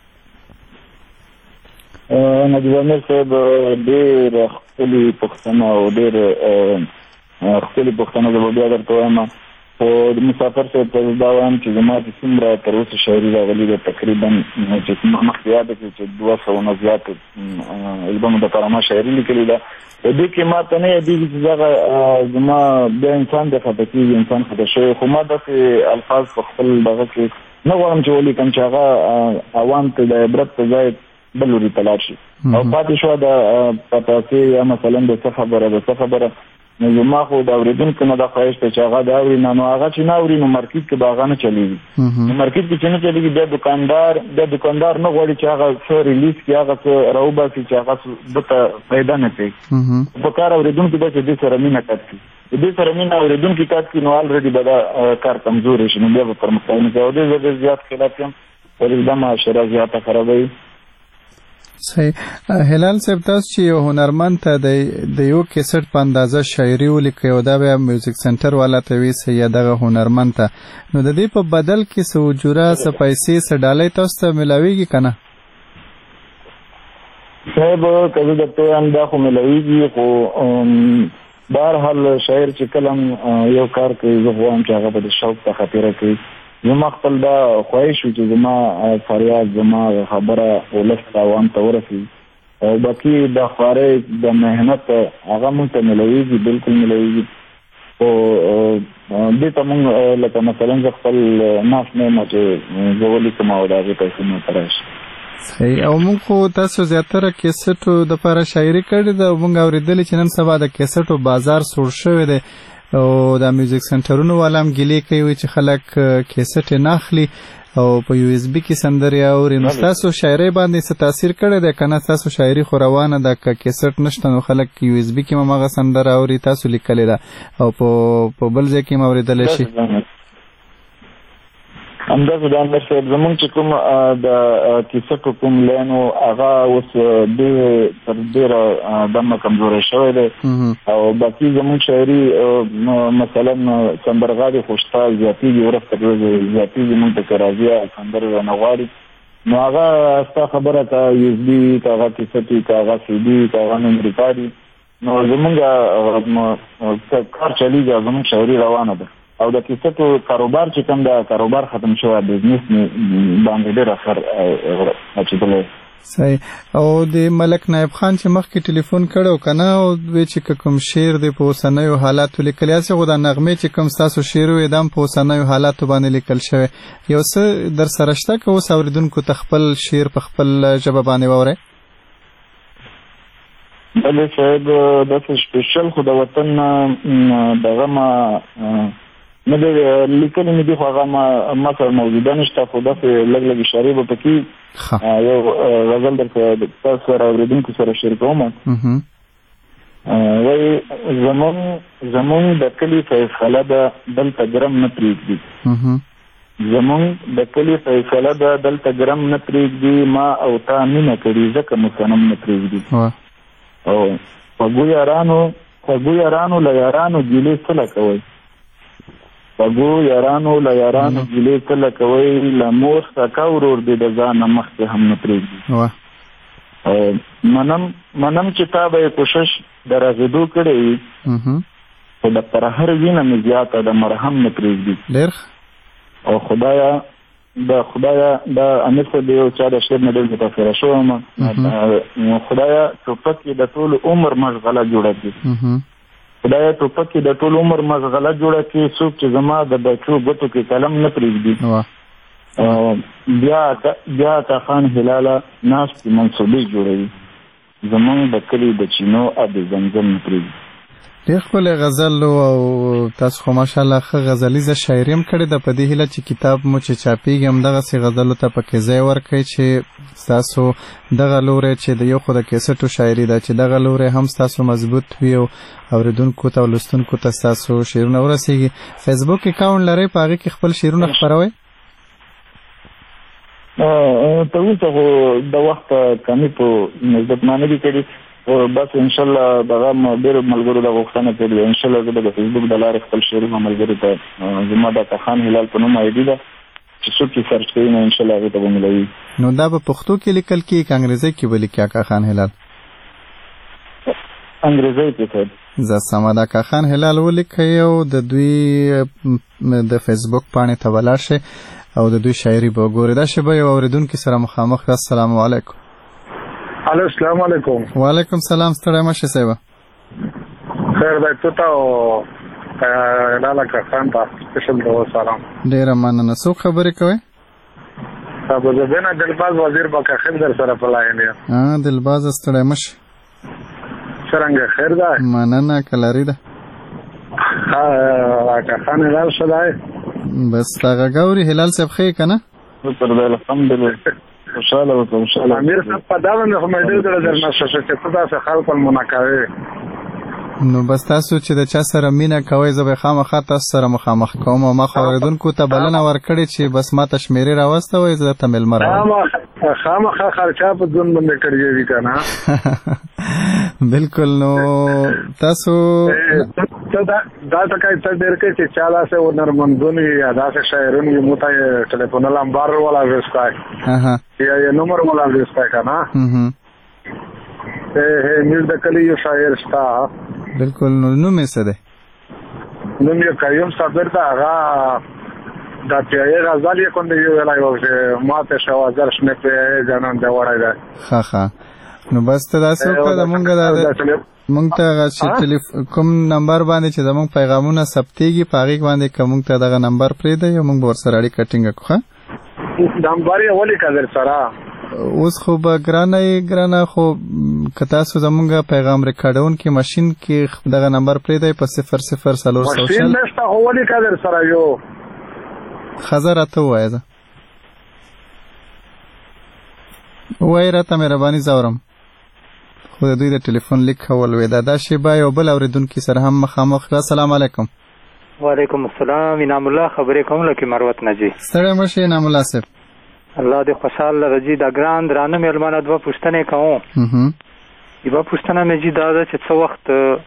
نجیب امیر صاحب ډېر ښکلې پوښتنه او ډېر ښکلې پوښتنه زه به بیا درته وایم. خو د مسافر صاحب ته دا وایم چې زما چې څومره تر اوسه شاعري راغلې ده تقریبا چې ما مخکې یاده کړي چې 200 نه زیات البمو دپاره ما شاعري لیکلې ده. په دې کې ما ته نه یادېږي چې دغه زما بیا انسان دی خفه کېږي، انسان خفه شوی، خو ما داسې الفاظ په خپل دغه کې نه غواړم چې ولیکم چې هغه عوام ته د عبرت په ځای بل لوري ته لاړ شي. او پاتې شوه د پتاسې یا مثلا د څه خبره نو زما خو د اوریدونکو نه د خواهش ته چې هغه د اوري نو هغه چې نه اوري نو مارکیټ کې به هغه نه چلیږي نو مارکیټ کې چې نه چلیږي د دکاندار نه غواړي چې هغه څه ریلیز کړي هغه څه راوباسي چې هغه دته پیدا نه کوي په کار اوریدونکو به چې دې سره مینه کوي دې سره مینه اوریدونکو کوي نو الریډي به دا کار کمزوري شي نو بیا به پرمختګ نه کوي د زیات خلاف یم ولې دا معاشره زیاته خرابوي. صحیح. هلال صاحب تاسو چې یو هنرمند ته د یو کیسټ په اندازه شاعري ولیکي او دا بیا میوزیک سنټر والا ته وي یا دغه هنرمند ته نو د دې په بدل کې څه اجوره څه پیسې څه ډالۍ تاسو ته ملاویږي که نه؟ صاحب که زه درته وایم دا خو ملاویږي خو بهرحال شاعر چې کله یو کار کوي زه غواړم چې هغه به د شوق څخه تېره کوي. زما خپل دا خواهش وي چې زما فریاد زما خبره ولس ته عوام ته ورسي او باقي د خوارۍ د محنت هغه موږ ته ملویږي بالکل ملویږي خو دې ته موږ لکه مثلا زه خپل ناس نه یم چې زه ولیکم او د هغې پیسې ماته راشي. صحیح. او موږ خو تاسو زیاتره کیسټو دپاره شاعري کړې ده او موږ اورېدلې چې نن سبا د کیسټو بازار سوړ شوی دی او دا میوزیک سنټرونو والا هم ګیلې کوي چې خلک کیسټ نه اخلي او په یو اس بي کې سندرې اوري نو ستاسو شاعرۍ باندې څه تاثیر کړی دی که نه ستاسو شاعري خو روانه ده که کیسټ نشته نو خلک یو اس بي کې هم همغه سندره اوري تاسو لیکلې ده او په بل ځای کې هم اورېدلی شي. همداسې د امیر صاحب زمونږ چې کوم د کیسټو کوم لین و هغه اوس تر ډېره دمه کمزوری شوی دی او باقي زمونږ شاعري مثلا سندرغاړي خو شته زیاتېږي ورځ تر ورځې زیاتېږي مونږ ته که راځي سندرې رانه غواړي نو هغه ستا خبره که یو اس بي که هغه کیسټ وي که هغه سی ډي که هغه میمري کارډ وي نو زمونږ کار چلیږي او زمونږ شاعري روانه ده او د کیسټو کاروبار چې کوم دا کاروبار ختم شوی بزنس باندې ډېر اثر اچېدلی. صحیح. او د ملک نایب خان چې مخکې ټلیفون کړی که نه او وی چې کوم شعر دی په اوسنیو حالاتو لیکلی هسې خو دا نغمې چې کوم ستاسو شعر وی دا هم په اوسنیو حالاتو باندې لیکل شوی یو څه در سره شته که اوس اورېدونکو ته خپل شعر په خپل ژبه باندې واورئ؟ بلې صاحب داسې سپیشل خو د وطن دغه نه دی لیکلي مې دي خو هغه ما سره موجوده نشته خو داسې لږ لږ اشارې به پکې یو غزل درته تاسو سره اورېدونکو سره شریکوم. وایي زمونږ د کلي فیصله ده دلته ګرم نه پرېږدي زمونږ د کلي فیصله ده دلته ګرم نه پرېږدي ما او تا مینه کړي ځکه مو صنم نه پرېږدي او خوږو یارانو له یارانو ګیلې څه کوئ خوږو یارانو له یارانو ګیلې څه کوئ له مور څخه ورور دې د ځانه مخکې هم نه پرېږدي منم چې تا به یې کوشش د رغېدو کړی وي خو د پرهر وینه مې زیاته د مرهم نه پرېږدي او خدایه دا امیر صاحب د یو چا د شعر نه ډېر متاثره شوی یم خدایه ټوپک یې د ټول عمر مشغله جوړه کړي خدایه ټوپک یې د ټول عمر مشغله جوړه کړي څوک چې زما د بچو ګوتو کې قلم نه پرېږدي بیا عطاخان هلاله ناستې منصوبې جوړوي زمونږ د کلي د چینو اب زمزم نه پرېږدي. ډېر ښکلی غزل او تاسو خو ماشاءالله ښه غزلیزه شاعري هم کړې ده په دې هیله چې کتاب مو چې چاپېږي همدغسې غزلو ته پکې ځای ورکړئ چې ستاسو دغه لوری چې د یو خو د کیسټو شاعري ده چې دغه لوری هم ستاسو مضبوط وي او اوریدونکو ته او لوستونکو ته ستاسو شعرونه ورسېږي. فیسبوک اکاونټ لرئ په هغې کې خپل شعرونه خپروئ؟ تر اوسه خو د وخت کمي په نسبت ما نه دي کړي بس انشاءالله دغه ډېرو ملګرو د غوښتنه کړې ده انشاءالله زه به د فیسبوک د لارې خپل شعرونه ملګرو ته زما د عطاخان هلال په نوم آیډي ده چې څوک یې سرچ کوي نو انشاءالله هغې ته به ملوي. نو دا به پښتو کې لیکل کېږي که انګریزۍ کې به لیکي عطاخان هلال؟ انګریزۍ کې صاحب زه سمه ده. عطاخان هلال ولیکئ او د دوی د فیسبوک پاڼې ته ولاړ شئ او د دوی شاعري به وګورئ. دا شیبه یو اورېدونکي سره مخامخ ده. السلام علیکم. السلام علیکم. وعلیکم سلام. ستړی مه شې صاحبه. خیر دی تو ته او لاله کاکان ته سپیشل د سلام. ډېره مننه. څوک خبرې کوئ؟ ابوزبینه دلباز وزیر باکاخیل در سره په لاین یم. دلبازه ستړی مه شې. څرنګه خیر دی؟ مننه. که لري ده خان هلال شدای بس هغه ګوري هلال صاحب خې کنه شکر دی الحمدلله خوشاله امیر صاحب په دا باندې خو مې ډېر درنه شوه چې ته داسې خلکو المناکوي نو بس تاسو چې د چا سره مینه کوئ زه به خامخا تاسو سره مخامخ کوم او ما خو اورېدونکو ته بلنه ورکړې چې بس ما ته شمېرې راوستوئ زه درته مېلمه راوړم خامخا خرچه په ځون باندې کړی وي که نه بالکل نو تاسو دا ټکی ته ډېر کوي چې چا داسې هنرمندون وي یا داسې شاعرون وي موږ ته یې ټلیفون نمبر ولا ویستی یا یې نمبر ولا ویستی که نه میر د کلی یو شاعر شته بالکل نوم یې څه دی نوم یې قیوم صابر ده هغه دا پیایې غزل یې کونډې یې ویلی و چې ماته شوه زر شمې پیایې جانان دی وړی دی ښه نو بس ته داسې وکړه د مونږ مونږ ته هغه چې کوم نمبر باندې چې زمونږ پیغامونه ثبتېږي په هغې باندې که مونږ ته دغه نمبر پرېږدئ او مونږ به ورسره اړیکه ټینګه کړو ښه نمبر یې ولیکه در سره اوس خو به ګرانه خو که تاسو زمونږ پیغام ریکارډونکي ماشین کې دغه نمبر پرېږدئ په 00400 ماشین نشته خو ولیکه در سره یو ښځه راته ووایه زه ووایې راته مهرباني زه اورم خو د دوی د ټلیفون لیک کول وې دا شیبه یو بل اورېدونکي سره هم مخامخ السلام علیکم وعلیکم السلام انعام الله خبرې کوم لکه مروت نجی ستړی مه شې انعام الله صاحب الله دې خوشحاله رجی دا ګران درانه مېلمانه دوه پوښتنې کوم یوه پوښتنه مې جي دا ده چې څه وخت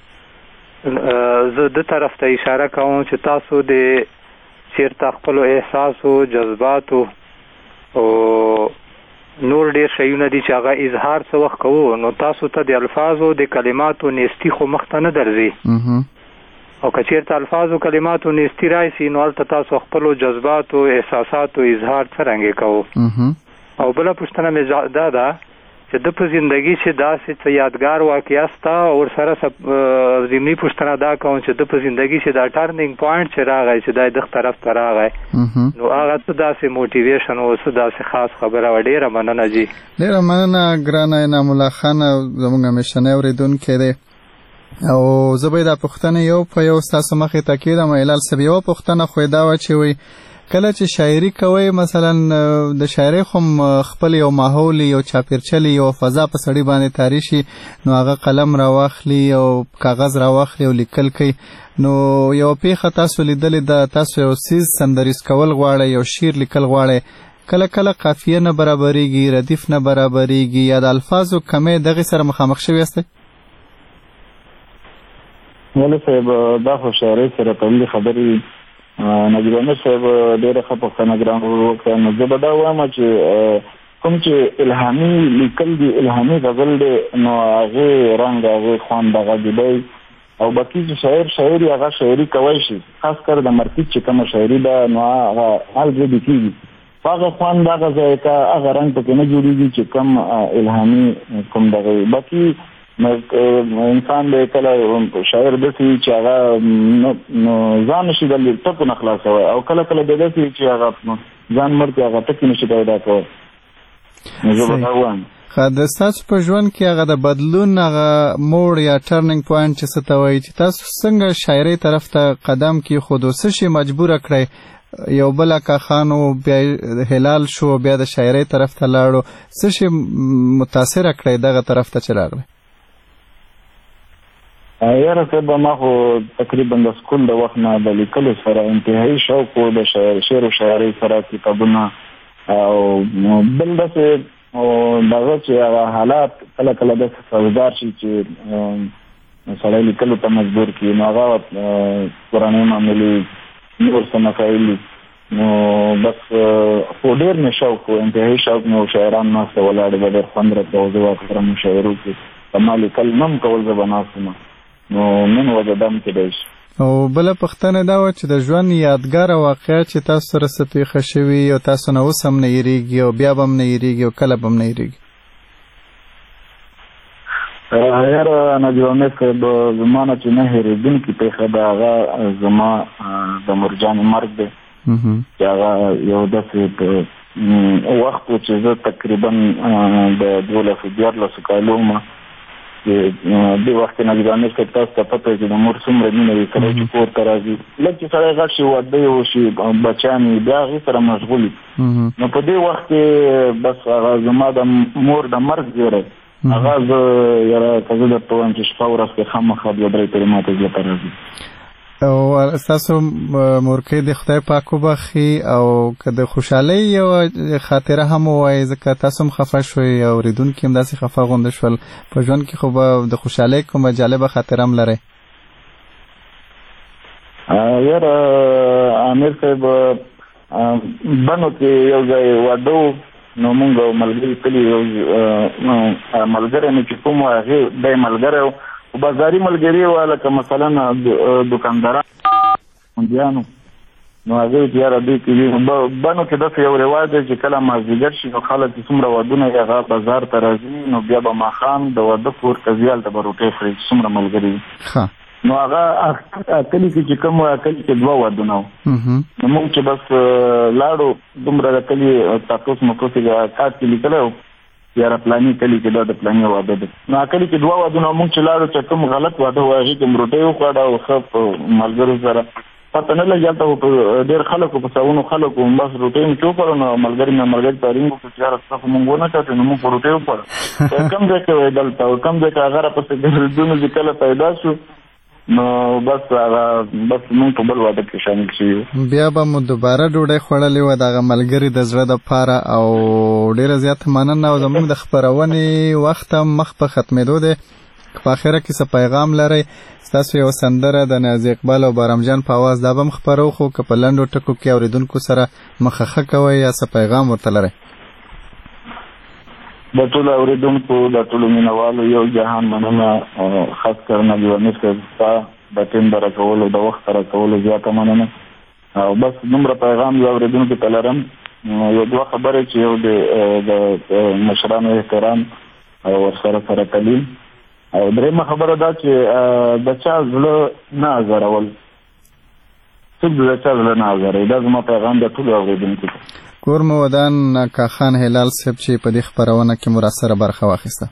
زه د طرف ته اشاره کوم چې تاسو د چېرته خپلو احساسو جذباتو او نور ډېر شیونه دي چې هغه اظهار څه وخت کوو نو تاسو ته د الفاظو د کلماتو نیستي خو مخته نه درځي او که چېرته الفاظو کلماتو نیستي راشي نو هلته تاسو خپلو جذباتو احساساتو اظهار څرنګې کوو او بله پوښتنه مې دا ده چې د په زندګي چې داسې څه یادګار واقعه سته او ورسره ضمني پوښتنه دا کوم چې د په زندګي چې دا ټرنینګ پوینټ چې راغی چې دا دغه طرف ته راغی نو هغه څه داسې موټیویشن او څه داسې خاص خبره وه ډېره مننه جي ډېره مننه ګرانه انعام الله خانه زموږ همیشنی اورېدونکی دی او زه به دا پوښتنه یو په یو ستاسو مخې ته کېدم هلال صاحب یوه پوښتنه خو یې دا وه چې وایي کله چې شاعري کوئ مثلا د شاعرۍ خو خپل یو ماحول یو چاپېرچل یو فضا په سړي باندې تاری شي نو هغه قلم راواخلي او کاغذ راواخلي او لیکل کوي نو یوه پیښه تاسو لیدلې ده تاسو یو څیز سندریز کول غواړئ یو شعر لیکل غواړئ کله قافیه نه برابریږي ردیف نه برابریږي یا د الفاظو کمی دغې سره مخامخ شوي یاستئ مولوي صاحب دا خو شاعرۍ سره تړلې خبرې نجیب امیر صاحب ډېره ښه پوښتنه ګران وکړه نو زه به دا وایم چې کوم چې الهامي لیکل دي الهامي غزل دی نو هغې رنګ هغې خوند هغه جدی او باقي چې شاعري هغه شاعري کوی شي خاص کر د مرکز چې کومه شاعري ده نو هغه الریډي کېږي هغه خوند هغه ذایقه هغه رنګ پکې نه جوړېږي چې کوم الهامي کوم دغه باقي انسان به کله شاعر داسې چې هغه ځان نشي د ټکو نه خلاصوي او کله به داسې چې هغه ځان مړ کړي هغه ټکي نشي پیدا کوي نو زه به دا وایم د ستاسو په ژوند کې هغه د بدلون هغه موړ یا ټرنینګ پوینټ چې څه ته وایي چې تاسو څنګه شاعرۍ طرف ته قدم کېښودو څه شي مجبوره کړی یو بل اکاخانو بیا هلال شو بیا د شاعرۍ طرف ته لاړو څه شي متاثره کړی دغه طرف ته چې راغلی یاره صاحب ما خو تقریبا د سکول د وخت نه د لیکلو سره انتهایي شوق و د شعر و شاعرۍ سره کتابونه او بل داسې دغه چې هغه حالات کله داسې سازدار شي چې سړی لیکلو ته مجبور کړي نو هغه کورنۍ معاملې نور څه مسایل دي نو بس خو ډېر مې شوق و انتهایي شوق مې و شاعران ناسته ولاړې به ډېر خوند راته و زه واخره مشاعرو کې زما لیکل نم کول زه به ناست وم نو من وجدم کېدی شي او بله پوښتنه دا وه چې د ژوند یادګاره واقعه چې تاسو سره څه پیښه شوي او تاسو نه اوس هم نه هېرېږي او بیا به هم نه هېرېږي او کله به هم نه هېرېږي یاره نجیب امیر صاحب زما نه چې نه هېرېدونکې پیښه ده هغه زما د مرجانې مرګ دی چې هغه یو داسې وخت و چې زه تقریبا د 12-14 کالو وم د وخت نه ځانې چې تاسو ته پته چې د مور څومره مینه وي کله چې کور ته راځي لکه چې سړی غټ شي واده وشي بچیان وي بیا هغې سره مشغول نو په دې وخت کې بس هغه زما د مور د مرګ زیری هغه زه یاره که زه درته وایم چې شپه ورځ کې خامخا 2-3 پورې ماته زیاته راځي او ستاسو مورکۍ د خدای پاک وبخښي او که د خوشحالۍ یوه خاطره هم ووایي ځکه تاسو هم خفه شوئ او اورېدونکي هم داسې خفه غونډه شول په ژوند کې خو به د خوشحالۍ کومه جالبه خاطره هم لرئ یاره امیر صاحب بنو کې یو ځای واده و نو مونږ ملګري تلي یو ملګری مې چې کوم و هغې دی ملګری و بازاري ملګري وه لکه مثلا دکانداران موندیانو نو هغې چې یاره دوی کې بنو کې داسې یو رواج دی چې کله مازدیګر شي نو خلک چې څومره ودونه یې هغه بازار ته راځي نو بیا به ماښام د واده کور ته ځي هلته به روټۍ خوري چې څومره ملګري نو هغه کلي کې چې کوم و کلي کې 2 ودونه و نو موږ چې بس لاړو دومره د کلي تاسوس مکوس یې کارت کې لیکلی و یاره پلاني کلي کې دا د پلاني واده دی نو کلي کې 2 ودونه موږ چې لاړو چې کوم غلط واده و هغې کې م روټۍ وخوړه او ښه په ملګرو سره پته نه لګي هلته په ډېر خلکو په سوونو خلکو بس روټۍ مې چې وخوړه نو ملګري ته رینګ وکړو چې یاره څه خو مونږ ونه کتې نو مونږ په روټۍ وخوړه کوم ځای کې وی دلته کوم ځای کې هغه راپسې ګرځېدونو چې کله پیدا شو نو بس مونږ په بل واده کې شامل شوي بیا به مو دوباره ډوډۍ خوړلې وه د هغه ملګري د زړه دپاره او ډېره زیاته مننه او زموږ د خپرونې وخت هم مخ په ختمېدو دی په اخره کې څه پیغام لرئ ستاسو یوه سندره د نازي اقبال او بارام جان په اواز دا به هم خپرو خو که په لنډو ټکو کې اورېدونکو سره مخه کوئ یا څه پیغام ورته لرئ د ټولو اورېدونکو د ټولو مینهوالو یو جهان مننه خاص کر نبي امیر صاحب ستا د ټیم د راکولو د وخت راکولو زیاته مننه او بس دومره پیغام یو اورېدونکو ته لرم یو 2 خبرې چې یو د مشرانو احترام او ورسره سره تعلیم او درېیمه خبره دا چې د چا زړه نه ازارول څوک د چا زړه نه ازاروي دا زما پیغام د ټولو اورېدونکو ته کور مو ودان کاخان هلال صاحب چې په دې خپرونه کې مو راسره برخه واخیسته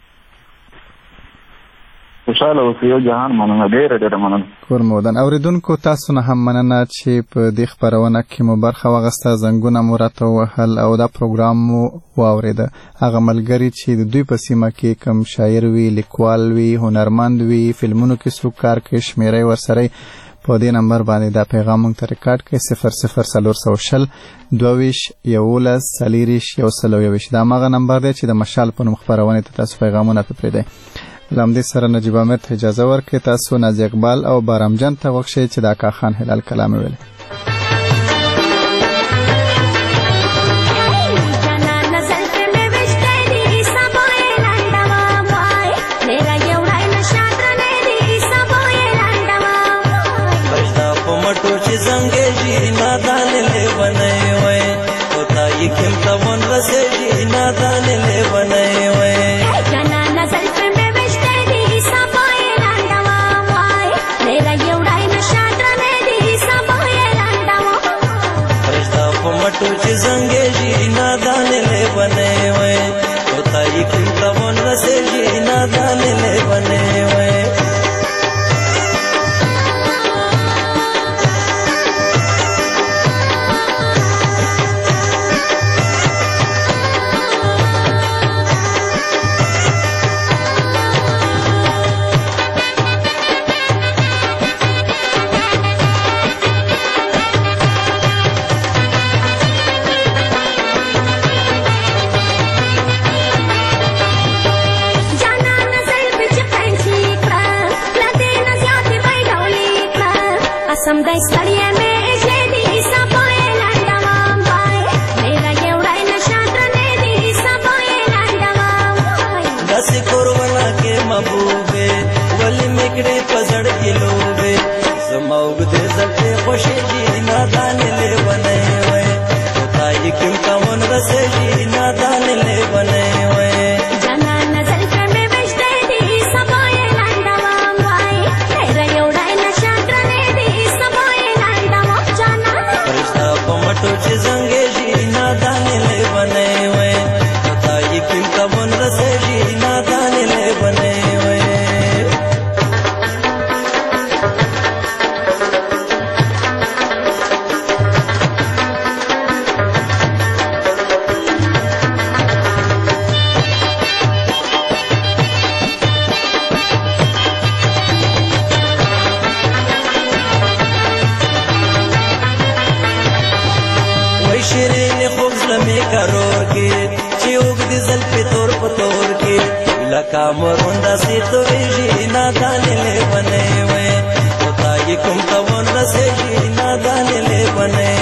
خوشحاله اوسئ یو جهان مننه ډېره مننه کور مو ودان اورېدونکو تاسو نه هم مننه چې په دې خپرونه کې مو برخه واخیسته زنګونه مو راته ووهل او دا پروګرام مو واورېده هغه ملګري چې د دوی په سیمه کې کوم شاعر وي لیکوال وي هنرمند وي فلمونو کې څوک کار کوي شمېرئ ورسره په دې نمبر باندې دا پیغام موږ ته ریکارډ کړئ 00 422 11 421 دا هغه نمبر دی چې د مشال په نوم خپرونې ته تاسو پیغامونه ته پرېږدئ له همدې سره نجیب امیر ته اجازه ورکړئ تاسو نازي اقبال او بارام جان ته غوږ شئ چې د کاخان هلال کلام یې ویلی Bane دل پتور پتور کی لکا مروندا سی تو ویجی نادانی لے بنے وے ہوتا یہ کم تون رسے جی نادانی لے بنے